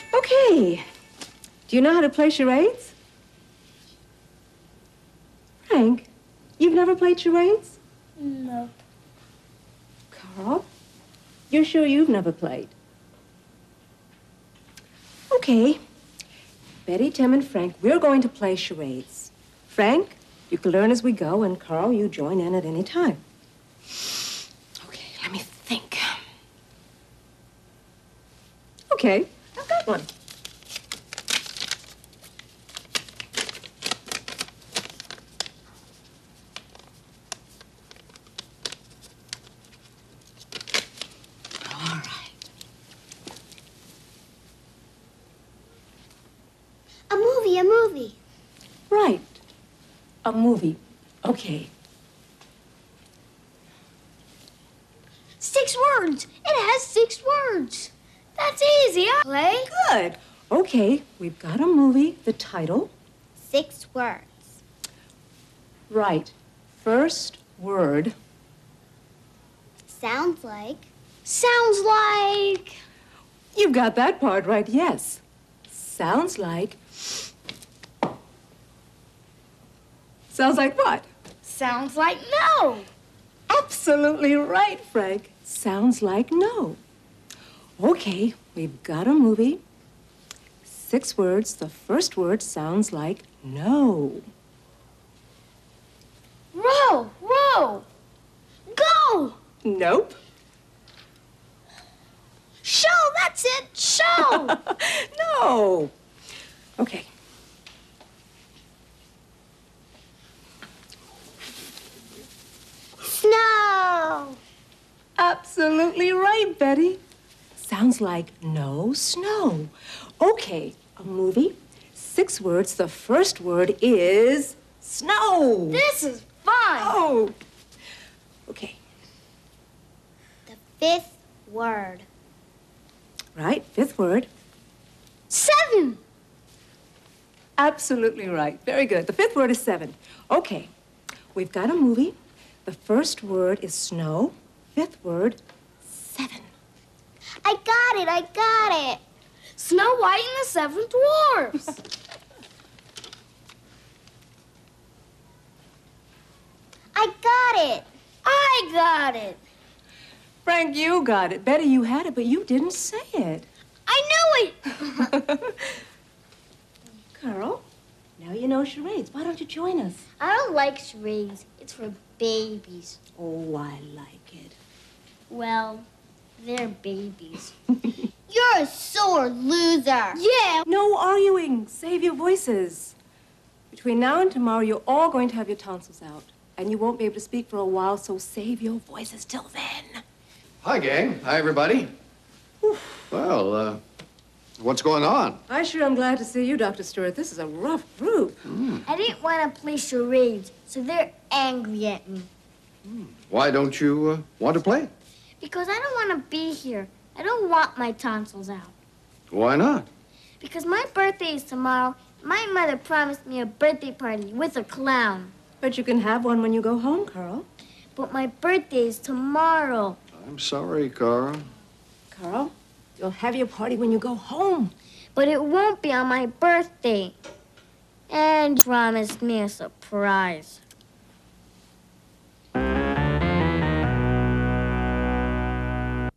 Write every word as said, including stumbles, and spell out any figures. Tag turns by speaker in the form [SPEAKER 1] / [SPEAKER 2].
[SPEAKER 1] Okay. Do you know how to play charades? Frank, you've never played charades?
[SPEAKER 2] No.
[SPEAKER 1] Carl, you're sure you've never played? Okay. Betty, Tim, and Frank, we're going to play charades. Frank, you can learn as we go, and Carl, you join in at any time. Okay, let me think. Okay, I've got one. All right.
[SPEAKER 2] A movie, a movie.
[SPEAKER 1] Right. A movie. Okay.
[SPEAKER 2] Six words. It has six words. That's easy. I play.
[SPEAKER 1] Good. Okay, we've got a movie. The title.
[SPEAKER 2] Six words.
[SPEAKER 1] Right. First word.
[SPEAKER 2] Sounds like. Sounds like.
[SPEAKER 1] You've got that part right, yes. Sounds like. Sounds like what?
[SPEAKER 2] Sounds like no.
[SPEAKER 1] Absolutely right, Frank. Sounds like no. Okay, we've got a movie. Six words. The first word sounds like no.
[SPEAKER 2] Row, row. Go.
[SPEAKER 1] Nope.
[SPEAKER 2] Show, that's it. Show.
[SPEAKER 1] No. Okay.
[SPEAKER 2] Snow.
[SPEAKER 1] Absolutely right, Betty. Sounds like no snow. Okay, a movie. Six words. The first word is snow.
[SPEAKER 2] This is fun.
[SPEAKER 1] Oh. Okay.
[SPEAKER 2] The fifth word.
[SPEAKER 1] Right, fifth word.
[SPEAKER 2] Seven.
[SPEAKER 1] Absolutely right. Very good. The fifth word is seven. Okay, we've got a movie. The first word is snow. Fifth word, seven.
[SPEAKER 2] I got it, I got it. Snow White and the Seven Dwarfs. I got it. I got it.
[SPEAKER 1] Frank, you got it. Betty, you had it, but you didn't say it.
[SPEAKER 2] I knew it.
[SPEAKER 1] Carl, now you know charades. Why don't you join us?
[SPEAKER 2] I don't like charades. It's for babies.
[SPEAKER 1] Oh, I like it.
[SPEAKER 2] Well, they're babies. You're a sore loser. Yeah.
[SPEAKER 1] No arguing. Save your voices. Between now and tomorrow, you're all going to have your tonsils out. And you won't be able to speak for a while, so save your voices till then.
[SPEAKER 3] Hi, gang. Hi, everybody. Well, uh, what's going on?
[SPEAKER 1] I sure am glad to see you, Doctor Stewart. This is a rough group.
[SPEAKER 3] Mm.
[SPEAKER 2] I didn't want to play charades, so they're angry at me.
[SPEAKER 3] Mm. Why don't you uh, want to play?
[SPEAKER 2] Because I don't want to be here. I don't want my tonsils out.
[SPEAKER 3] Why not?
[SPEAKER 2] Because my birthday is tomorrow. My mother promised me a birthday party with a clown.
[SPEAKER 1] But you can have one when you go home, Carl.
[SPEAKER 2] But my birthday is tomorrow.
[SPEAKER 3] I'm sorry, Carl.
[SPEAKER 1] Carl, you'll have your party when you go home.
[SPEAKER 2] But it won't be on my birthday. And promised me a surprise.